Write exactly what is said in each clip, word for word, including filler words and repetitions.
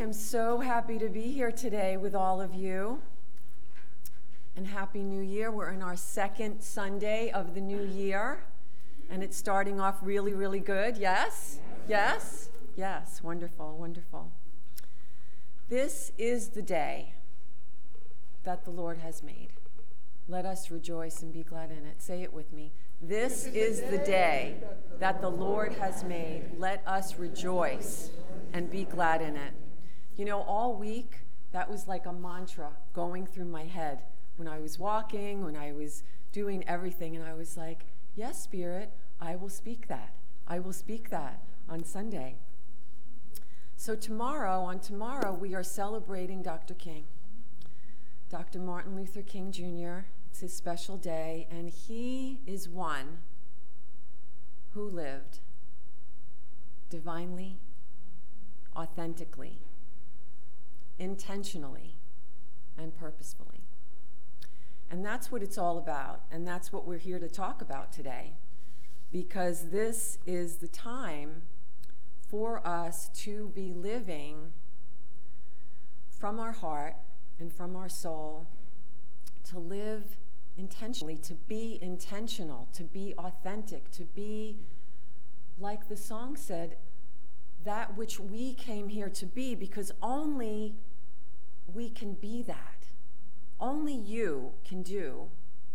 am so happy to be here today with all of you. And Happy New Year. We're in our second Sunday of the new year. And it's starting off really, really good. Yes? Yes? Yes. Wonderful, wonderful. This is the day that the Lord has made. Let us rejoice and be glad in it. Say it with me. This is the day that the Lord has made. Let us rejoice and be glad in it. You know, all week, that was like a mantra going through my head when I was walking, when I was doing everything, and I was like, yes, Spirit, I will speak that. I will speak that on Sunday. So tomorrow, on tomorrow, we are celebrating Doctor King, Doctor Martin Luther King Junior It's his special day, and he is one who lived divinely, authentically, intentionally, and purposefully. And that's what it's all about, and that's what we're here to talk about today, because this is the time for us to be living from our heart and from our soul, to live intentionally, to be intentional, to be authentic, to be, like the song said, that which we came here to be, because only we can be that. Only you can do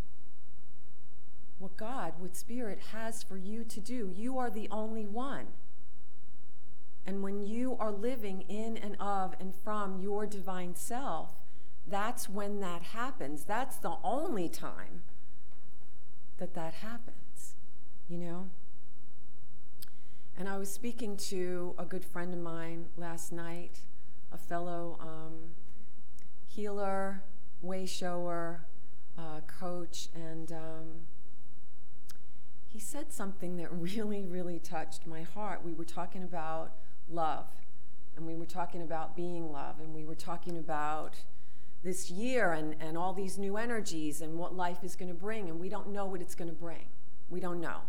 what God, what Spirit has for you to do. You are the only one. And when you are living in and of and from your divine self, that's when that happens. That's the only time that that happens, you know? And I was speaking to a good friend of mine last night, a fellow um, healer, way shower, uh, coach, and um, he said something that really, really touched my heart. We were talking about love, and we were talking about being love, and we were talking about this year and, and all these new energies and what life is going to bring, and we don't know what it's going to bring. We don't know.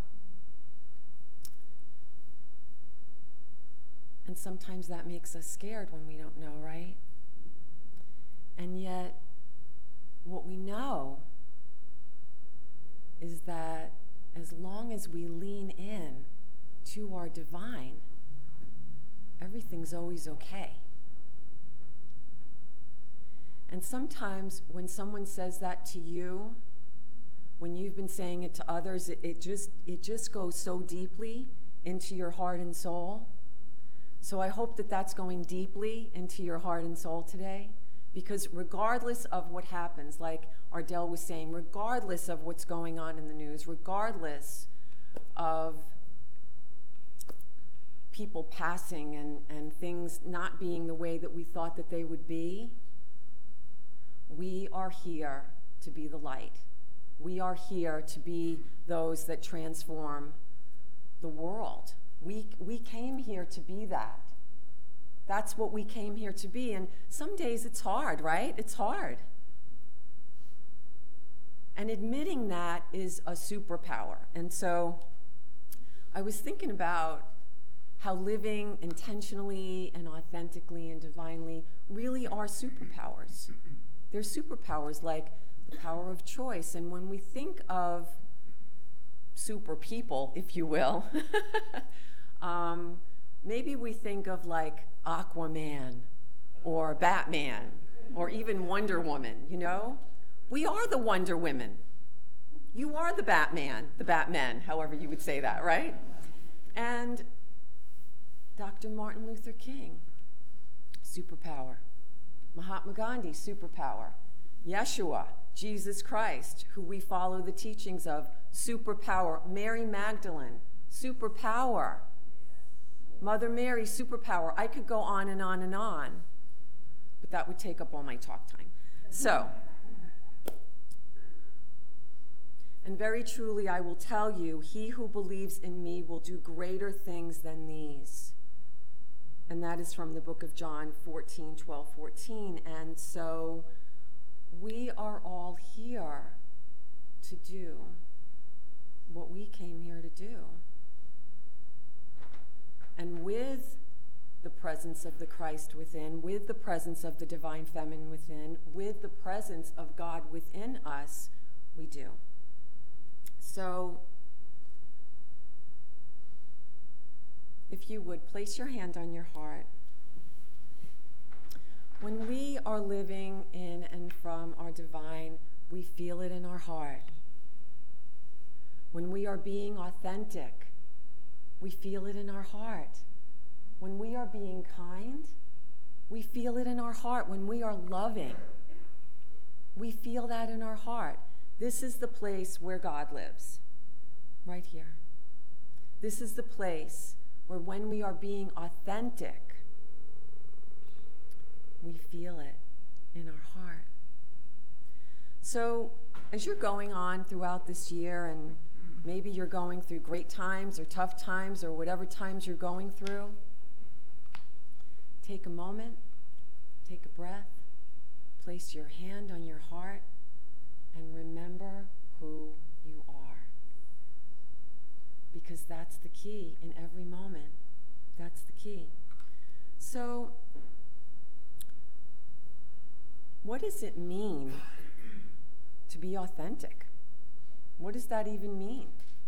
And sometimes that makes us scared when we don't know, right? And yet, what we know is that as long as we lean in to our divine, everything's always okay. And sometimes when someone says that to you, when you've been saying it to others, it, it just it just goes so deeply into your heart and soul. So I hope that that's going deeply into your heart and soul today, because regardless of what happens, like Ardell was saying, regardless of what's going on in the news, regardless of people passing and, and things not being the way that we thought that they would be, we are here to be the light. We are here to be those that transform the world. We, we came here to be that. That's what we came here to be. And some days it's hard, right? It's hard. And admitting that is a superpower. And so I was thinking about how living intentionally and authentically and divinely really are superpowers. They're superpowers like the power of choice. And when we think of super people, if you will, um, maybe we think of like Aquaman or Batman or even Wonder Woman, you know? We are the Wonder Women. You are the Batman, the Batmen, however you would say that, right? And Doctor Martin Luther King, superpower. Mahatma Gandhi, superpower. Yeshua, Jesus Christ, who we follow the teachings of, superpower. Mary Magdalene, superpower. Mother Mary, superpower. I could go on and on and on, but that would take up all my talk time. So, and very truly I will tell you, he who believes in me will do greater things than these. And that is from the book of John fourteen, twelve, fourteen. And so we are all here to do what we came here to do. And with the presence of the Christ within, with the presence of the divine feminine within, with the presence of God within us, we do. So, if you would, place your hand on your heart. When we are living in and from our divine, we feel it in our heart. When we are being authentic, we feel it in our heart. When we are being kind, we feel it in our heart. When we are loving, we feel that in our heart. This is the place where God lives, right here. This is the place where when we are being authentic, we feel it in our heart. So as you're going on throughout this year, and maybe you're going through great times or tough times or whatever times you're going through, take a moment, take a breath, place your hand on your heart, and remember who you are. Because that's the key in every moment. That's the key. So, what does it mean to be authentic? What does that even mean?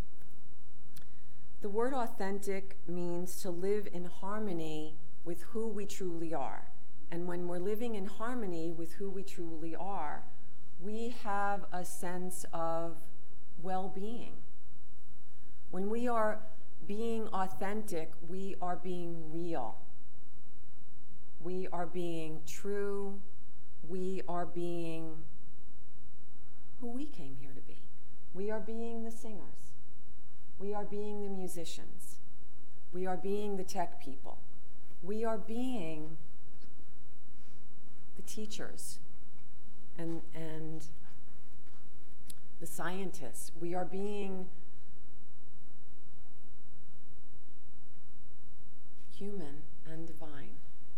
The word authentic means to live in harmony with who we truly are. And when we're living in harmony with who we truly are, we have a sense of well-being. When we are being authentic, we are being real. We are being true. We are being who we came here to be. We are being the singers. We are being the musicians. We are being the tech people. We are being the teachers and, and the scientists. We are being human and divine.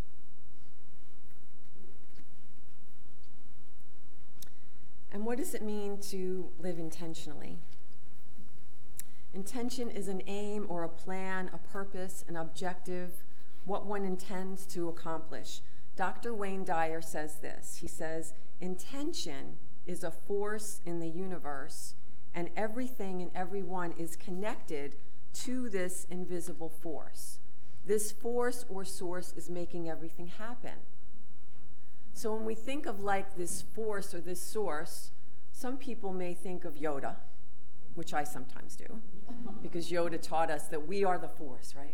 And what does it mean to live intentionally? Intention is an aim or a plan, a purpose, an objective, what one intends to accomplish. Doctor Wayne Dyer says this. He says, intention is a force in the universe, and everything and everyone is connected to this invisible force. This force or source is making everything happen. So when we think of like this force or this source, some people may think of Yoda, which I sometimes do, because Yoda taught us that we are the force, right?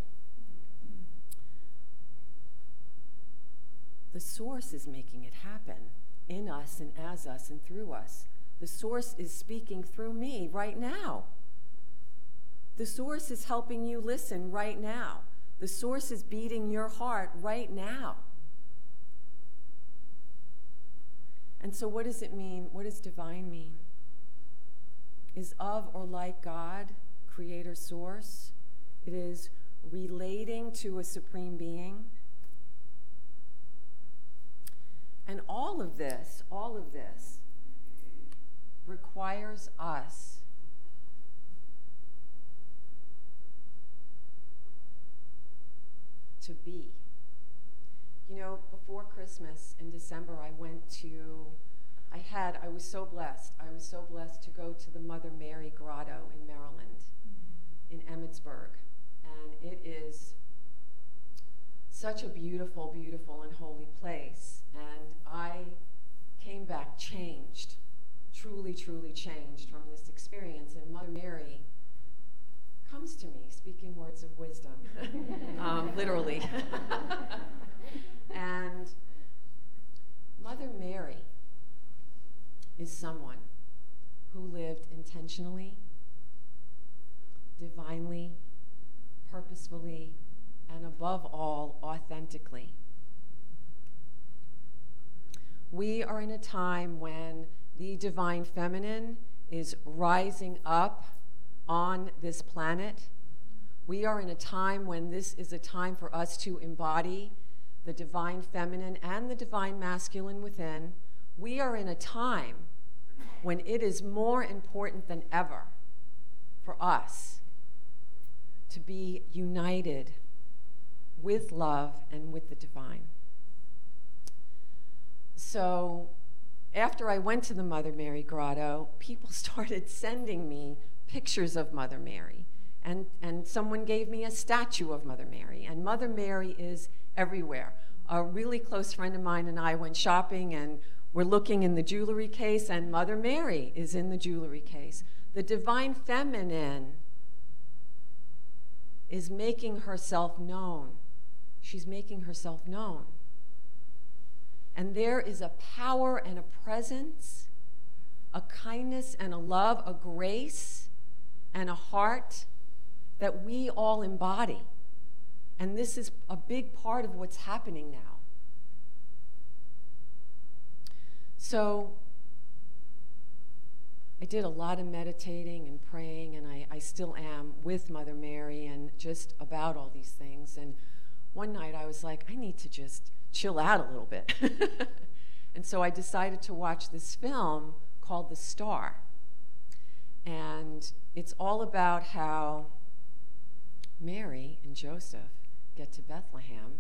The source is making it happen in us and as us and through us. The source is speaking through me right now. The source is helping you listen right now. The source is beating your heart right now. And so what does it mean? What does divine mean? Is of or like God, creator source. It is relating to a supreme being. And all of this, all of this requires us to be. You know, before Christmas in December, I went to, I had, I was so blessed. I was so blessed to go to the Mother Mary Grotto in Maryland, in Emmitsburg. And it is such a beautiful, beautiful and holy place. And I came back changed, truly, truly changed from this experience. And Mother Mary comes to me speaking words of wisdom, um, literally. And Mother Mary is someone who lived intentionally, divinely, purposefully, and above all, authentically. We are in a time when the divine feminine is rising up on this planet. We are in a time when this is a time for us to embody the divine feminine and the divine masculine within. We are in a time when it is more important than ever for us to be united with love and with the divine. So after I went to the Mother Mary Grotto, people started sending me pictures of Mother Mary. And, and someone gave me a statue of Mother Mary. And Mother Mary is everywhere. A really close friend of mine and I went shopping, and we're looking in the jewelry case, and Mother Mary is in the jewelry case. The divine feminine is making herself known. She's making herself known. And there is a power and a presence, a kindness and a love, a grace and a heart that we all embody. And this is a big part of what's happening now. So I did a lot of meditating and praying, and I, I still am with Mother Mary and just about all these things. And one night I was like, I need to just chill out a little bit. And so I decided to watch this film called The Star. And it's all about how Mary and Joseph get to Bethlehem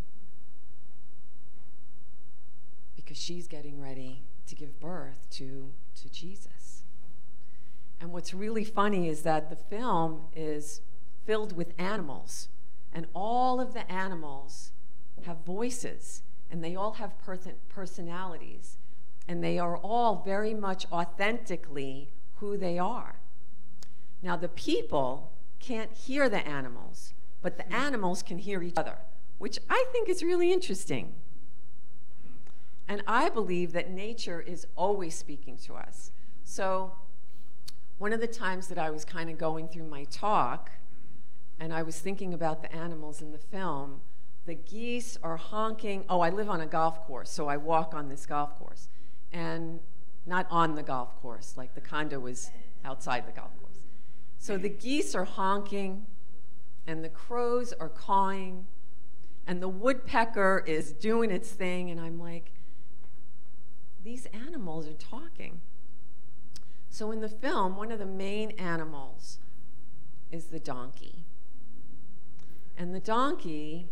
because she's getting ready to give birth to, to Jesus. And what's really funny is that the film is filled with animals, and all of the animals have voices, and they all have person- personalities, and they are all very much authentically who they are. Now, the people can't hear the animals, but the animals can hear each other, which I think is really interesting. And I believe that nature is always speaking to us. So one of the times that I was kind of going through my talk, and I was thinking about the animals in the film, the geese are honking. Oh, I live on a golf course, so I walk on this golf course. And not on the golf course, like the condo was outside the golf course. So the geese are honking, and the crows are cawing, and the woodpecker is doing its thing, and I'm like, these animals are talking. So in the film, one of the main animals is the donkey. And the donkey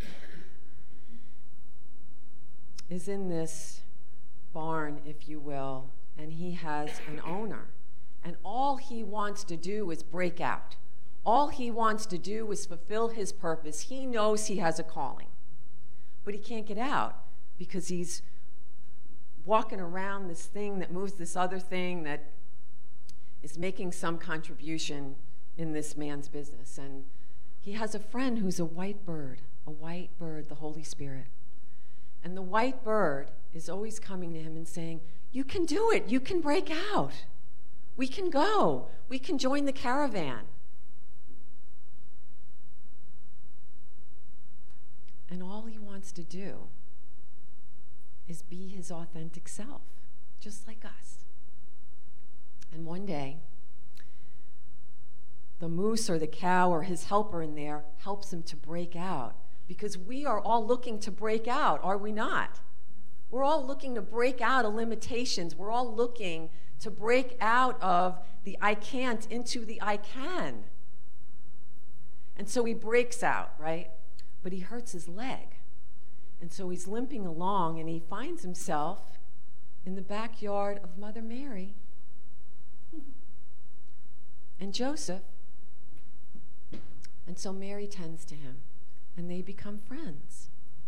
is in this barn, if you will, and he has an owner. And all he wants to do is break out. All he wants to do is fulfill his purpose. He knows he has a calling, but he can't get out because he's walking around this thing that moves this other thing that is making some contribution in this man's business. And he has a friend who's a white bird, a white bird, the Holy Spirit. And the white bird is always coming to him and saying, you can do it. You can break out. We can go. We can join the caravan. And all he wants to do is be his authentic self, just like us. And one day, the moose or the cow or his helper in there helps him to break out, because we are all looking to break out, are we not? We're all looking to break out of limitations. We're all looking to break out of the I can't into the I can. And so he breaks out, right? But he hurts his leg. And so he's limping along, and he finds himself in the backyard of Mother Mary and Joseph. And so Mary tends to him, and they become friends.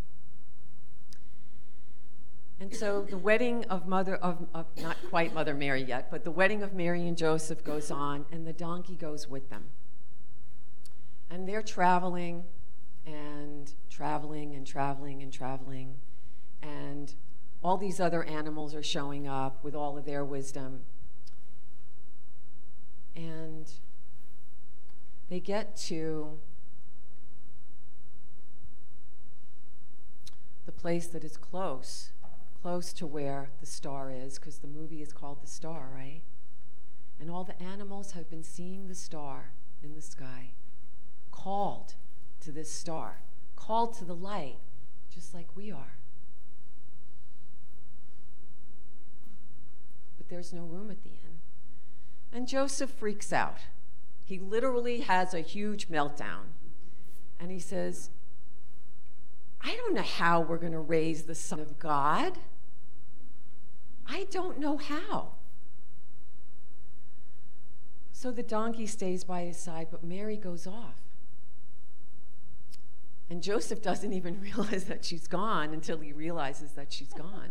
And so the wedding of Mother, of, of not quite Mother Mary yet, but the wedding of Mary and Joseph goes on, and the donkey goes with them. And they're traveling and traveling and traveling and traveling, and all these other animals are showing up with all of their wisdom. And they get to the place that is close, close to where the star is, because the movie is called The Star, right? And all the animals have been seeing the star in the sky, called to this star, called to the light, just like we are. But there's no room at the inn. And Joseph freaks out. He literally has a huge meltdown. And he says, I don't know how we're going to raise the Son of God. I don't know how. So the donkey stays by his side, but Mary goes off. And Joseph doesn't even realize that she's gone until he realizes that she's gone.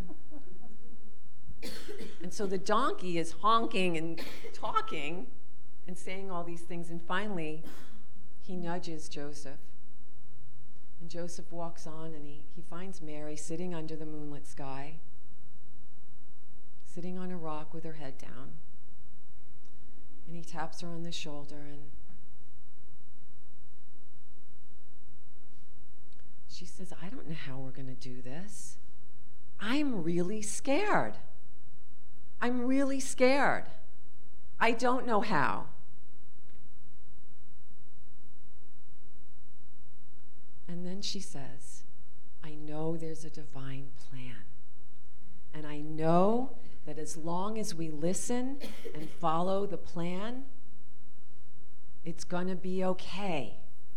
And so the donkey is honking and talking and saying all these things, and finally he nudges Joseph. And Joseph walks on, and he, he finds Mary sitting under the moonlit sky, sitting on a rock with her head down. And he taps her on the shoulder, and she says, I don't know how we're going to do this. I'm really scared. I'm really scared. I don't know how. And then she says, I know there's a divine plan. And I know that as long as we listen and follow the plan, it's going to be okay.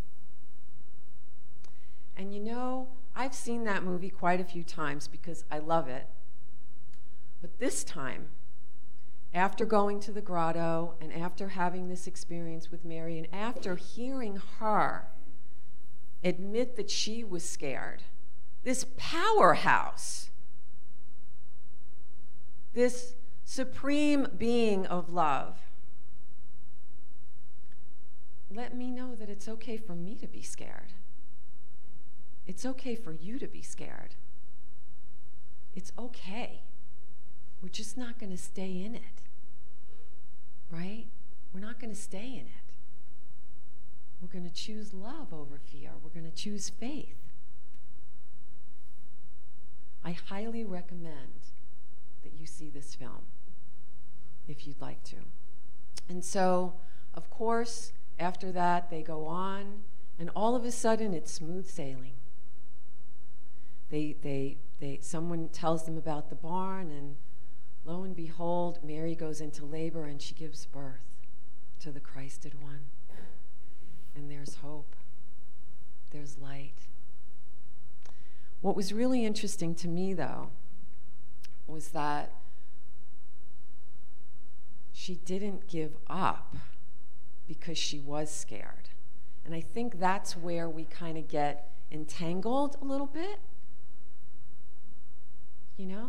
And you know, I've seen that movie quite a few times because I love it. But this time, after going to the grotto and after having this experience with Mary and after hearing her admit that she was scared, this powerhouse, this supreme being of love, let me know that it's okay for me to be scared. It's okay for you to be scared. It's okay. We're just not going to stay in it, right? We're not going to stay in it. We're going to choose love over fear. We're going to choose faith. I highly recommend that you see this film if you'd like to. And so, of course, after that, they go on, and all of a sudden, it's smooth sailing. They, they, they, someone tells them about the barn, and lo and behold, Mary goes into labor, and she gives birth to the Christed one. And there's hope. There's light. What was really interesting to me, though, was that she didn't give up because she was scared. And I think that's where we kind of get entangled a little bit. You know?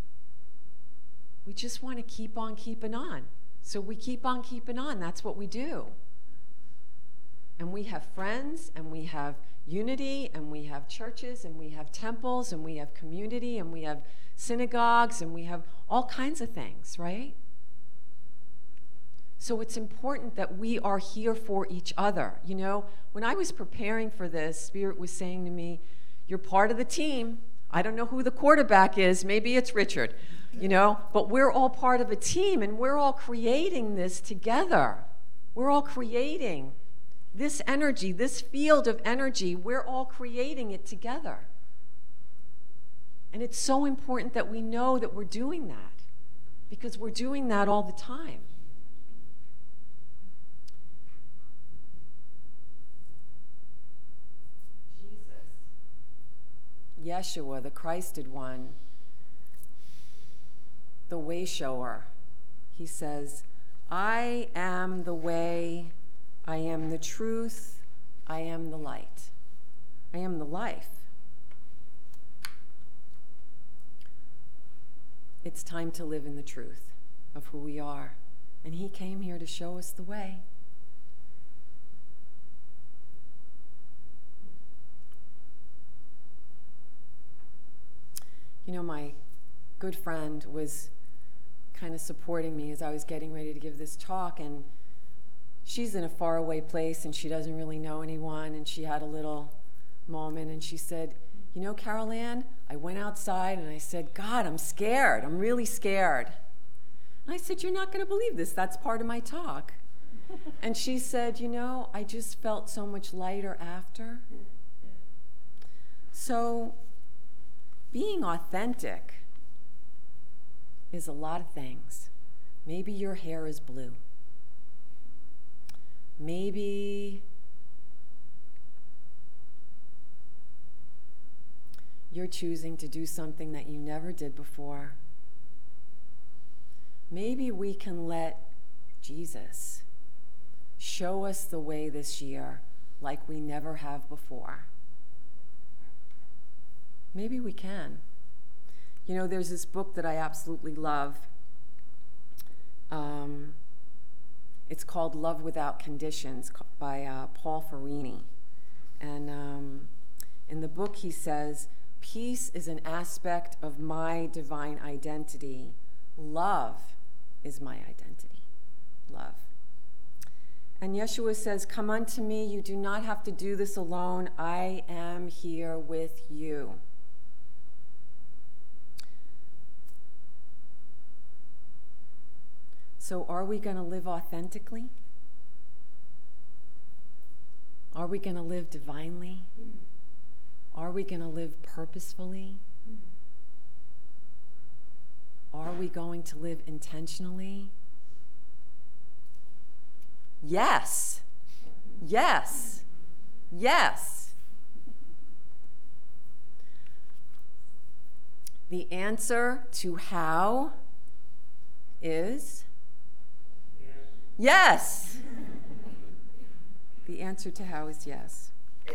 We just want to keep on keeping on. So we keep on keeping on. That's what we do. And we have friends, and we have unity, and we have churches, and we have temples, and we have community, and we have synagogues, and we have all kinds of things, right? So it's important that we are here for each other. You know, when I was preparing for this, Spirit was saying to me, you're part of the team. I don't know who the quarterback is. Maybe it's Richard, you know, but we're all part of a team, and we're all creating this together. We're all creating this energy, this field of energy. We're all creating it together. And it's so important that we know that we're doing that, because we're doing that all the time. Yeshua, the Christed one, the way shower, he says, I am the way, I am the truth, I am the light, I am the life. It's time to live in the truth of who we are. And he came here to show us the way. You know, my good friend was kind of supporting me as I was getting ready to give this talk, and she's in a faraway place and she doesn't really know anyone, and she had a little moment and she said, you know, Carol Ann, I went outside and I said, God, I'm scared. I'm really scared. And I said, you're not going to believe this. That's part of my talk. And she said, you know, I just felt so much lighter after. So being authentic is a lot of things. Maybe your hair is blue. Maybe you're choosing to do something that you never did before. Maybe we can let Jesus show us the way this year like we never have before. Maybe we can. You know, there's this book that I absolutely love. Um, it's called Love Without Conditions by uh, Paul Ferrini. And um, in the book he says, peace is an aspect of my divine identity. Love is my identity. Love. And Yeshua says, come unto me, you do not have to do this alone. I am here with you. So are we going to live authentically? Are we going to live divinely? Are we going to live purposefully? Are we going to live intentionally? Yes. Yes. Yes. The answer to how is yes. The answer to how is yes.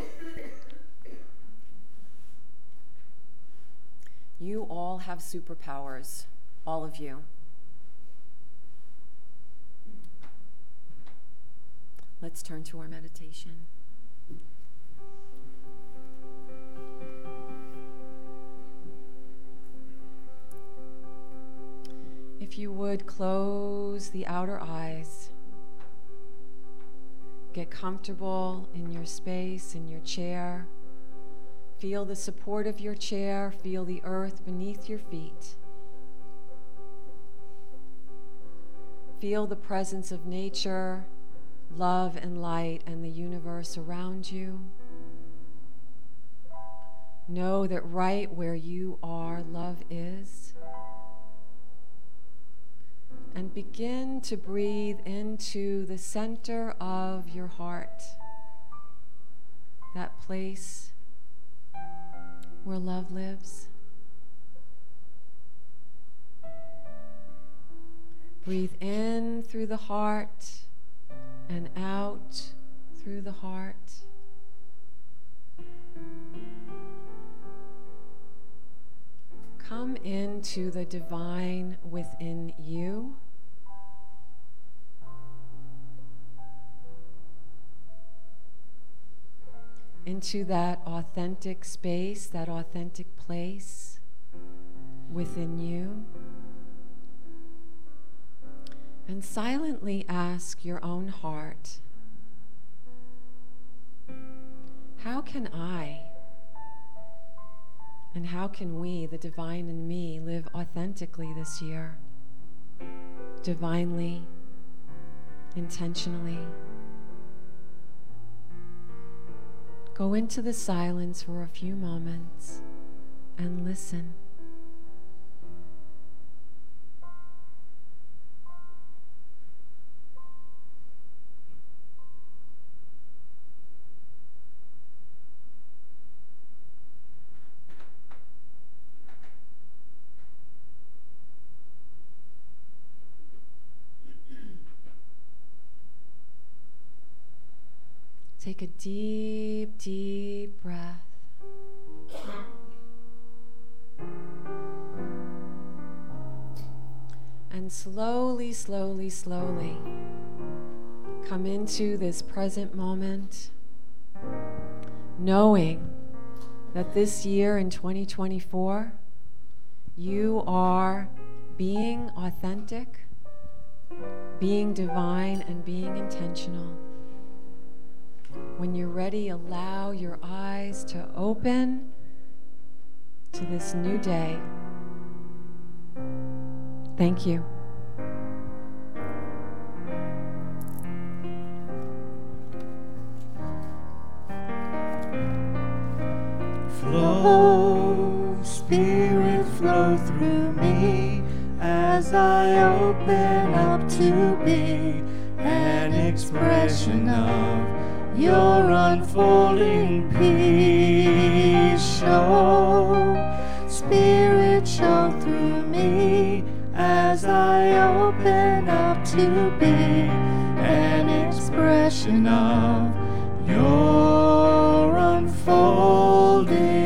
You all have superpowers, all of you. Let's turn to our meditation. If you would, close the outer eyes. Get comfortable in your space, in your chair. Feel the support of your chair. Feel the earth beneath your feet. Feel the presence of nature, love and light, and the universe around you. Know that right where you are, love is. And begin to breathe into the center of your heart, that place where love lives. Breathe in through the heart and out through the heart. Come into the divine within you. Into that authentic space, that authentic place within you. And silently ask your own heart, how can I and how can we, the divine in me, live authentically this year? Divinely, intentionally. Go into the silence for a few moments and listen. Take a deep, deep breath. And slowly, slowly, slowly come into this present moment, knowing that this year in twenty twenty-four, you are being authentic, being divine, and being intentional. When you're ready, allow your eyes to open to this new day. Thank you. Flow, Spirit, flow through me as I open up to be an expression of your unfolding peace. Show Spirit show through me as I open up to be an expression of your unfolding